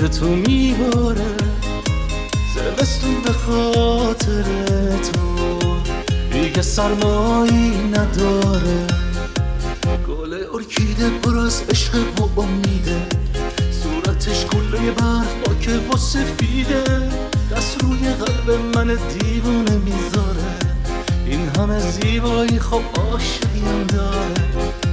تو میباره، زمستون به خاطر تو دیگه سرمایی نداره. گل ارکیده پر از عشق و امیده، صورتش کله برف پاکه و سفیده، دست روی قلب من دیوونه میذاره. این همه زیبایی خب عاشقیم داره.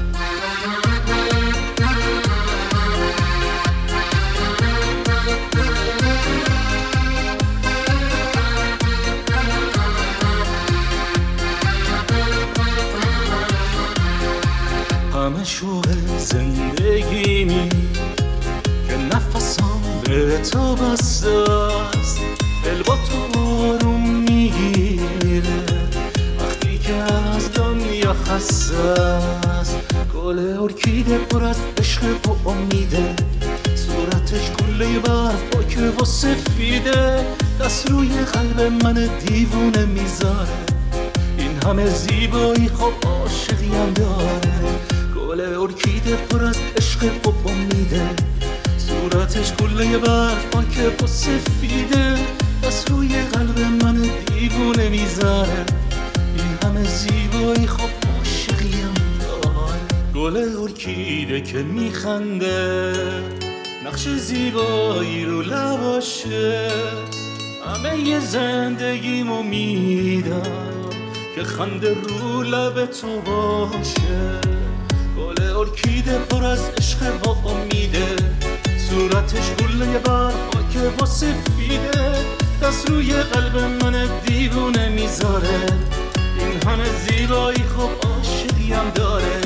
همه شوق زندگیمی که نفسم به تو بسته است، دل با تو آروم میگیره وقتی که از دنیا خسته است. گل ارکیده پر از عشق و امیده، صورتش کله برف پاکه و سفیده، دست روی قلب من دیوونه میذاره. این همه زیبایی خب عاشقیم داره. گل ارکیده پر از عشق و امیده، صورتش کله برف پاکه و سفیده، دست روی قلب من دیوونه میذاره. این همه زیبایی خب عاشقیم داره. گل ارکیده که میخنده، نقش زیبایی رو لباشه، همه ی زندگیمو میدم که خنده رو لب تو باشه. گل ارکیده پر از عشق و امیده، صورتش گله برف پاکه و سفیده، دست روی قلب من دیوونه میذاره. این همه زیبایی خب عاشقیم داره.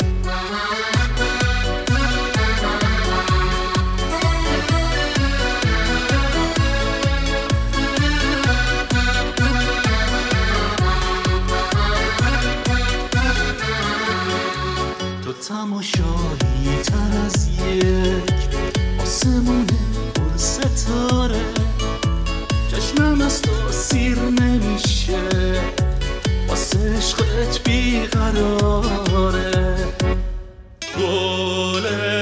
تماشایی تر از یک آسمون پر ستاره، چشمم از تو سیر نمیشه، واسه عشقت بیقراره. گل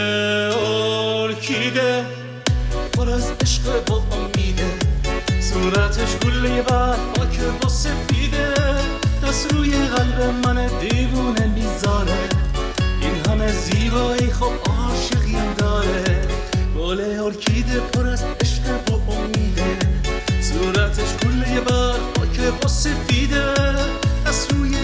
ارکیده پر از عشق و امیده، صورتش گله برف پاکه و سفیده، دست روی قلب من دیوونه میذاره. این همه زیبایی خب عاشقیم داره. گل ارکیده پر از عشق و امیده، صورتش کله برف پاکه و سفیده، دست روی